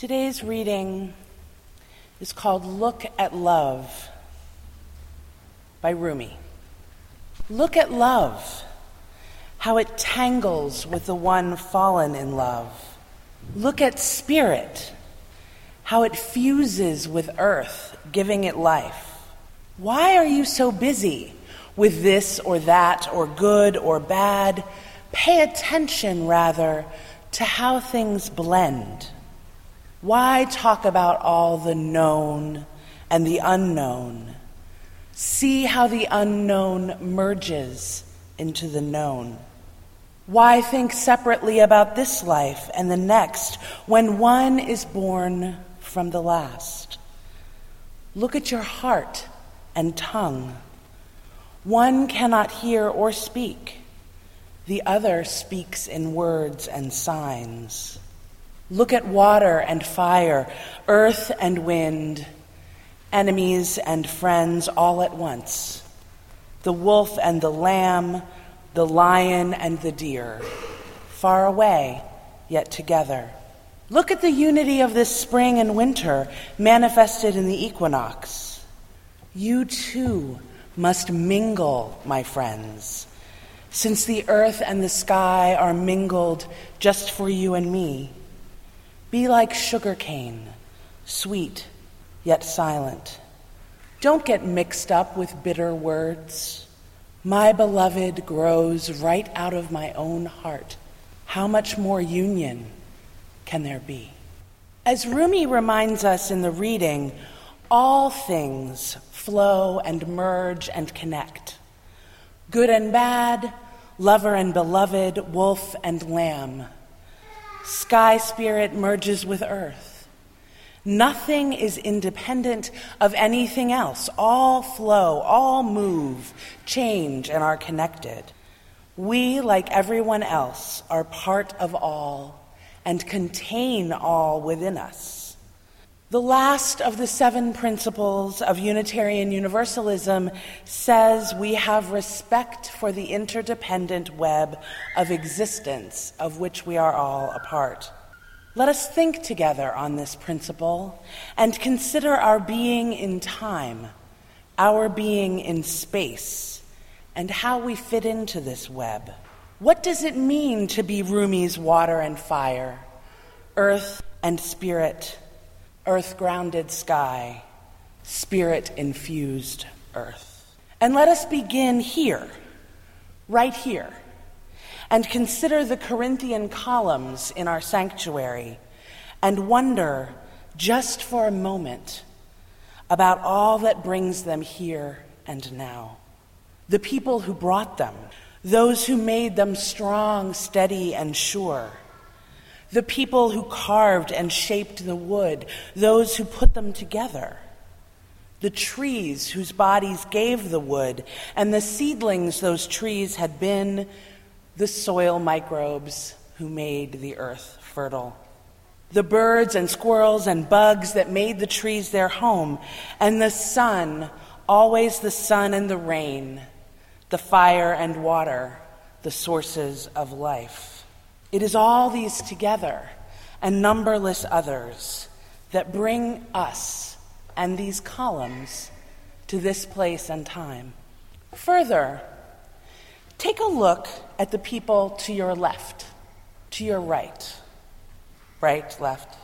Today's reading is called Look at Love by Rumi. Look at love, how it tangles with the one fallen in love. Look at spirit, how it fuses with earth, giving it life. Why are you so busy with this or that or good or bad? Pay attention, rather, to how things blend. Why talk about all the known and the unknown? See how the unknown merges into the known. Why think separately about this life and the next when one is born from the last? Look at your heart and tongue. One cannot hear or speak. The other speaks in words and signs. Look at water and fire, earth and wind, enemies and friends all at once. The wolf and the lamb, the lion and the deer, far away, yet together. Look at the unity of this spring and winter manifested in the equinox. You too must mingle, my friends, since the earth and the sky are mingled just for you and me. Be like sugar cane, sweet yet silent. Don't get mixed up with bitter words. My beloved grows right out of my own heart. How much more union can there be? As Rumi reminds us in the reading, all things flow and merge and connect. Good and bad, lover and beloved, wolf and lamb. Sky spirit merges with earth. Nothing is independent of anything else. All flow, all move, change, and are connected. We, like everyone else, are part of all and contain all within us. The last of the 7 principles of Unitarian Universalism says we have respect for the interdependent web of existence of which we are all a part. Let us think together on this principle and consider our being in time, our being in space, and how we fit into this web. What does it mean to be Rumi's water and fire, earth and spirit, earth-grounded sky, spirit-infused earth? And let us begin here, right here, and consider the Corinthian columns in our sanctuary and wonder, just for a moment, about all that brings them here and now. The people who brought them, those who made them strong, steady, and sure. The people who carved and shaped the wood, those who put them together. The trees whose bodies gave the wood, and the seedlings those trees had been, the soil microbes who made the earth fertile. The birds and squirrels and bugs that made the trees their home, and the sun, always the sun and the rain, the fire and water, the sources of life. It is all these together and numberless others that bring us and these columns to this place and time. Further, take a look at the people to your left, to your right. Right, left.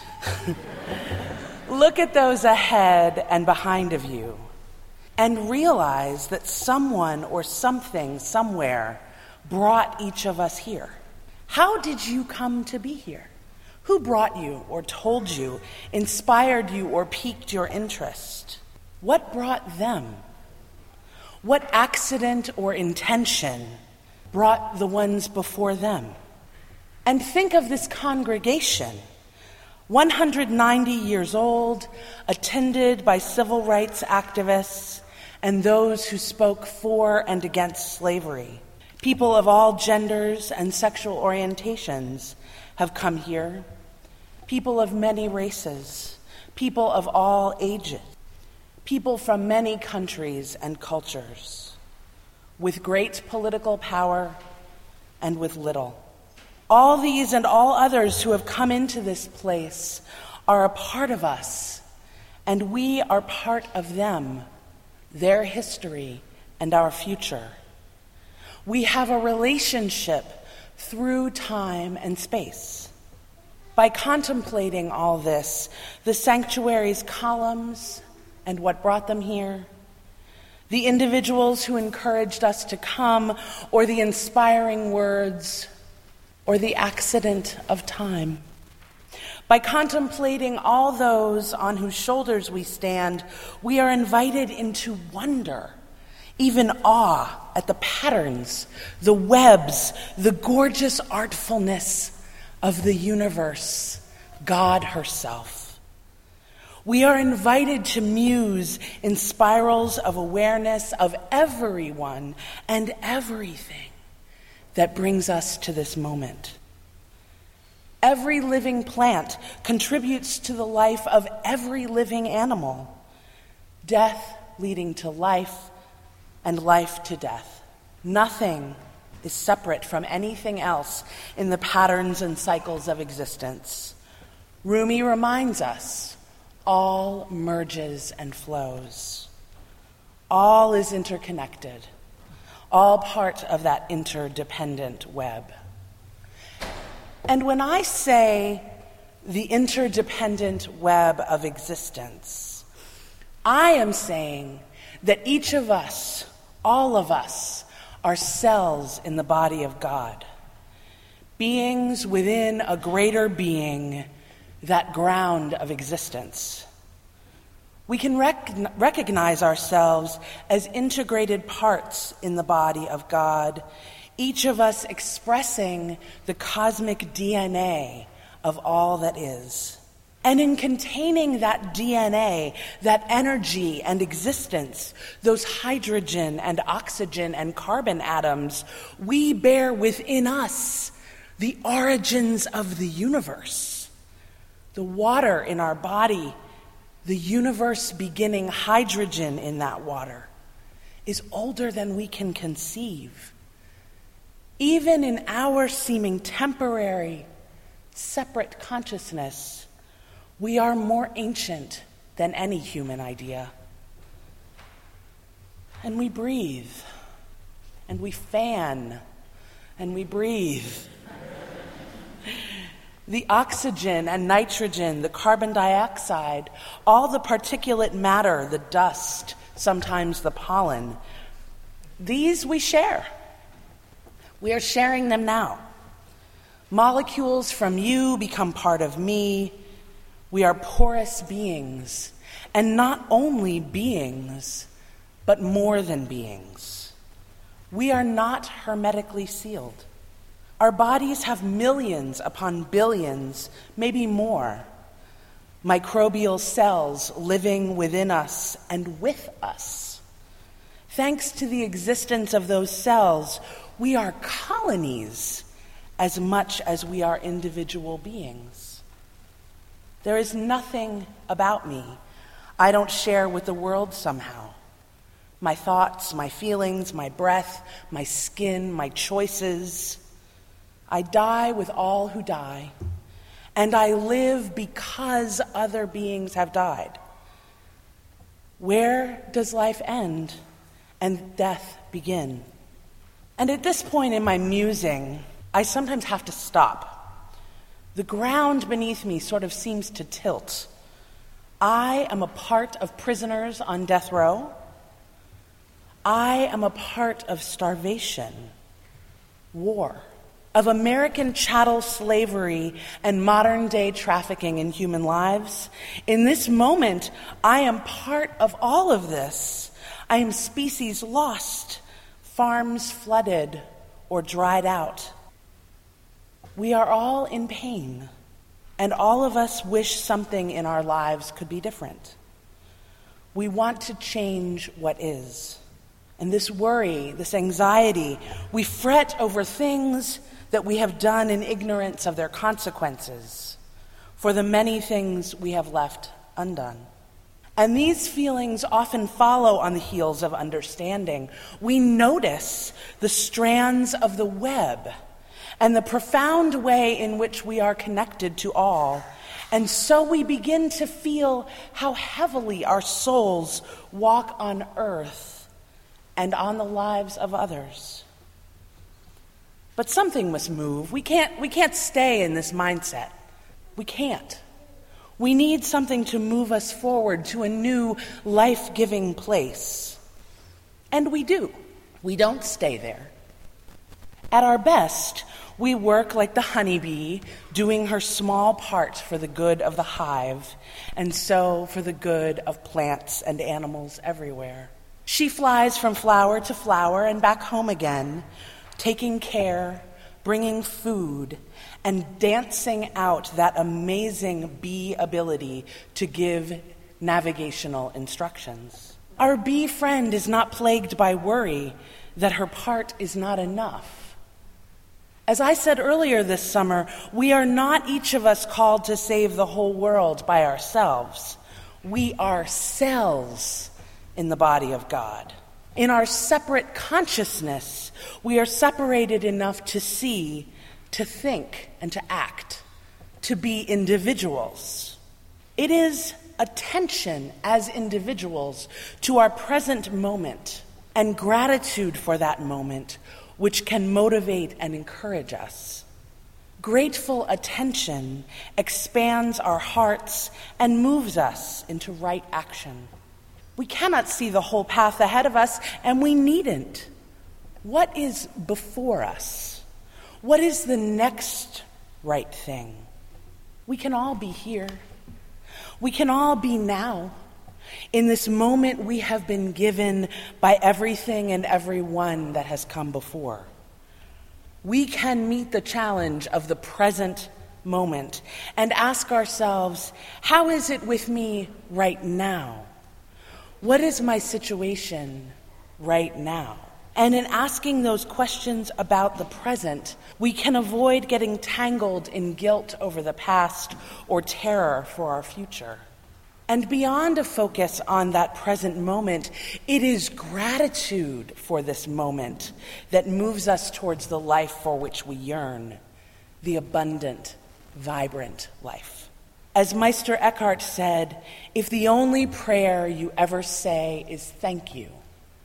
Look at those ahead and behind of you and realize that someone or something somewhere brought each of us here. How did you come to be here? Who brought you or told you, inspired you or piqued your interest? What brought them? What accident or intention brought the ones before them? And think of this congregation, 190 years old, attended by civil rights activists and those who spoke for and against slavery. People of all genders and sexual orientations have come here. People of many races, people of all ages, people from many countries and cultures, with great political power and with little. All these and all others who have come into this place are a part of us, and we are part of them, their history and our future. We have a relationship through time and space. By contemplating all this, the sanctuary's columns and what brought them here, the individuals who encouraged us to come, or the inspiring words, or the accident of time. By contemplating all those on whose shoulders we stand, we are invited into wonder, even awe at the patterns, the webs, the gorgeous artfulness of the universe, God herself. We are invited to muse in spirals of awareness of everyone and everything that brings us to this moment. Every living plant contributes to the life of every living animal, death leading to life and life to death. Nothing is separate from anything else in the patterns and cycles of existence. Rumi reminds us, all merges and flows. All is interconnected, all part of that interdependent web. And when I say the interdependent web of existence, I am saying that each of us, all of us, are cells in the body of God, beings within a greater being, that ground of existence. We can recognize ourselves as integrated parts in the body of God, each of us expressing the cosmic DNA of all that is. And in containing that DNA, that energy and existence, those hydrogen and oxygen and carbon atoms, we bear within us the origins of the universe. The water in our body, the universe beginning hydrogen in that water, is older than we can conceive. Even in our seeming temporary, separate consciousness, we are more ancient than any human idea. And we breathe, and we fan, and we breathe. The oxygen and nitrogen, the carbon dioxide, all the particulate matter, the dust, sometimes the pollen, these we share. We are sharing them now. Molecules from you become part of me. We are porous beings, and not only beings, but more than beings. We are not hermetically sealed. Our bodies have millions upon billions, maybe more, microbial cells living within us and with us. Thanks to the existence of those cells, we are colonies as much as we are individual beings. There is nothing about me I don't share with the world somehow. My thoughts, my feelings, my breath, my skin, my choices. I die with all who die, and I live because other beings have died. Where does life end and death begin? And at this point in my musing, I sometimes have to stop. The ground beneath me sort of seems to tilt. I am a part of prisoners on death row. I am a part of starvation, war, of American chattel slavery and modern-day trafficking in human lives. In this moment, I am part of all of this. I am species lost, farms flooded or dried out. We are all in pain, and all of us wish something in our lives could be different. We want to change what is. And this worry, this anxiety, we fret over things that we have done in ignorance of their consequences, for the many things we have left undone. And these feelings often follow on the heels of understanding. We notice the strands of the web and the profound way in which we are connected to all, And so we begin to feel how heavily our souls walk on earth and on the lives of others. But something must move. We can't stay in this mindset. We can't. We need something to move us forward to a new life-giving place. And we do. We don't stay there. At our best, we work like the honeybee, doing her small part for the good of the hive, and so for the good of plants and animals everywhere. She flies from flower to flower and back home again, taking care, bringing food, and dancing out that amazing bee ability to give navigational instructions. Our bee friend is not plagued by worry that her part is not enough. As I said earlier this summer, we are not each of us called to save the whole world by ourselves. We are cells in the body of God. In our separate consciousness, we are separated enough to see, to think, and to act, to be individuals. It is attention as individuals to our present moment and gratitude for that moment which can motivate and encourage us. Grateful attention expands our hearts and moves us into right action. We cannot see the whole path ahead of us, and we needn't. What is before us? What is the next right thing? We can all be here. We can all be now. In this moment we have been given by everything and everyone that has come before. We can meet the challenge of the present moment and ask ourselves, how is it with me right now? What is my situation right now? And in asking those questions about the present, we can avoid getting tangled in guilt over the past or terror for our future. And beyond a focus on that present moment, it is gratitude for this moment that moves us towards the life for which we yearn, the abundant, vibrant life. As Meister Eckhart said, if the only prayer you ever say is thank you,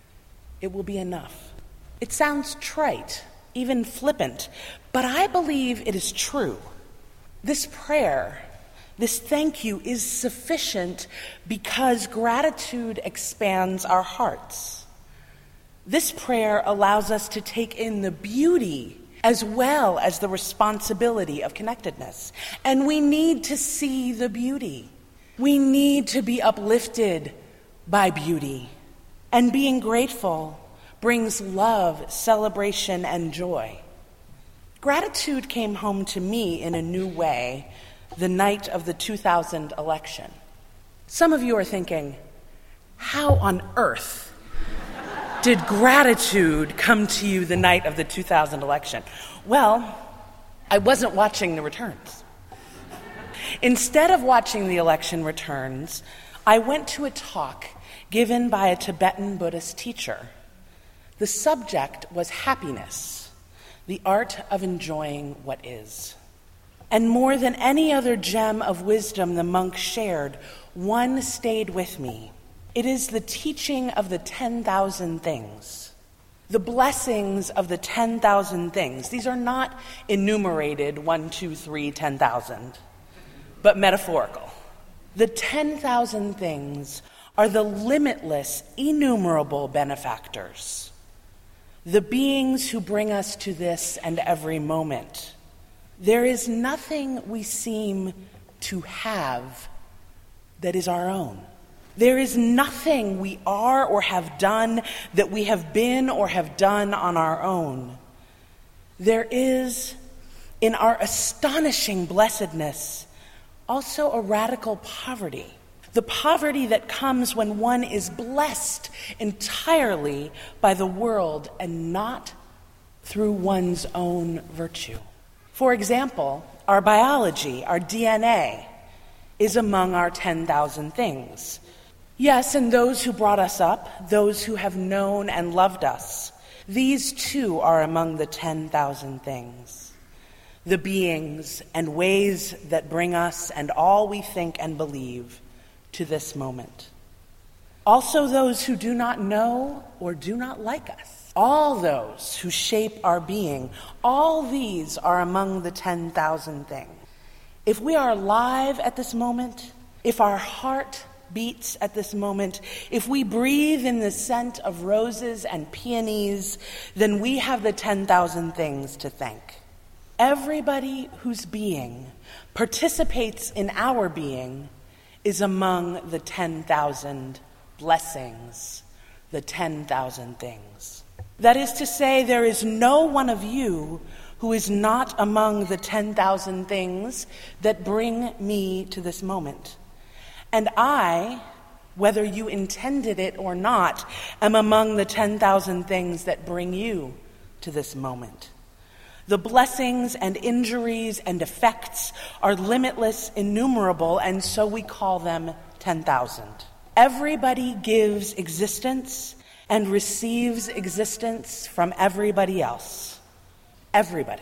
it will be enough. It sounds trite, even flippant, but I believe it is true. This prayer, this thank you, is sufficient because gratitude expands our hearts. This prayer allows us to take in the beauty as well as the responsibility of connectedness. And we need to see the beauty. We need to be uplifted by beauty. And being grateful brings love, celebration, and joy. Gratitude came home to me in a new way the night of the 2000 election. Some of you are thinking, how on earth did gratitude come to you the night of the 2000 election? Well, I wasn't watching the returns. Instead of watching the election returns, I went to a talk given by a Tibetan Buddhist teacher. The subject was happiness, the art of enjoying what is. And more than any other gem of wisdom the monk shared, one stayed with me. It is the teaching of the 10,000 things, the blessings of the 10,000 things. These are not enumerated 1, 2, 3, 10,000, but metaphorical. The 10,000 things are the limitless, innumerable benefactors, the beings who bring us to this and every moment. There is nothing we seem to have that is our own. There is nothing we are or have done that we have been or have done on our own. There is, in our astonishing blessedness, also a radical poverty. The poverty that comes when one is blessed entirely by the world and not through one's own virtue. For example, our biology, our DNA, is among our 10,000 things. Yes, and those who brought us up, those who have known and loved us, these too are among the 10,000 things. the beings and ways that bring us and all we think and believe to this moment. Also those who do not know or do not like us. All those who shape our being. All these are among the 10,000 things. If we are alive at this moment, if our heart beats at this moment, if we breathe in the scent of roses and peonies, then we have the 10,000 things to thank. Everybody whose being participates in our being is among the 10,000 blessings, the 10,000 things. That is to say, there is no one of you who is not among the 10,000 things that bring me to this moment. And I, whether you intended it or not, am among the 10,000 things that bring you to this moment. The blessings and injuries and effects are limitless, innumerable, and so we call them 10,000. Everybody gives existence and receives existence from everybody else. Everybody.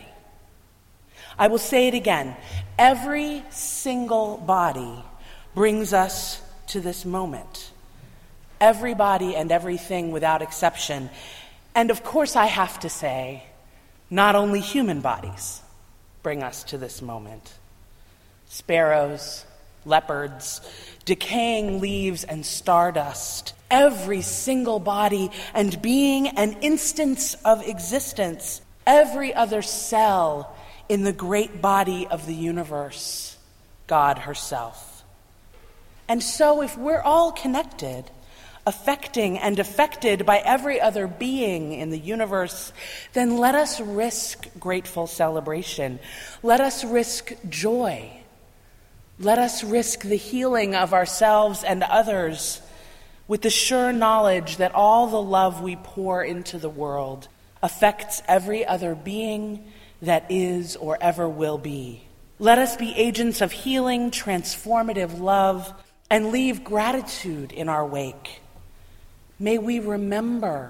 I will say it again. Every single body brings us to this moment. Everybody and everything without exception. And of course I have to say, not only human bodies bring us to this moment. Sparrows, leopards, decaying leaves and stardust. Every single body and being an instance of existence. Every other cell in the great body of the universe, God herself. And so if we're all connected, affecting and affected by every other being in the universe, then let us risk grateful celebration. Let us risk joy. Let us risk the healing of ourselves and others with the sure knowledge that all the love we pour into the world affects every other being that is or ever will be. Let us be agents of healing, transformative love, and leave gratitude in our wake. May we remember,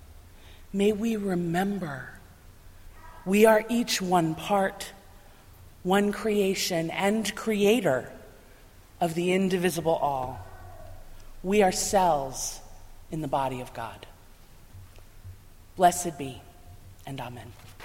we are each one part, one creation and creator of the indivisible all. We are cells in the body of God. Blessed be, and amen.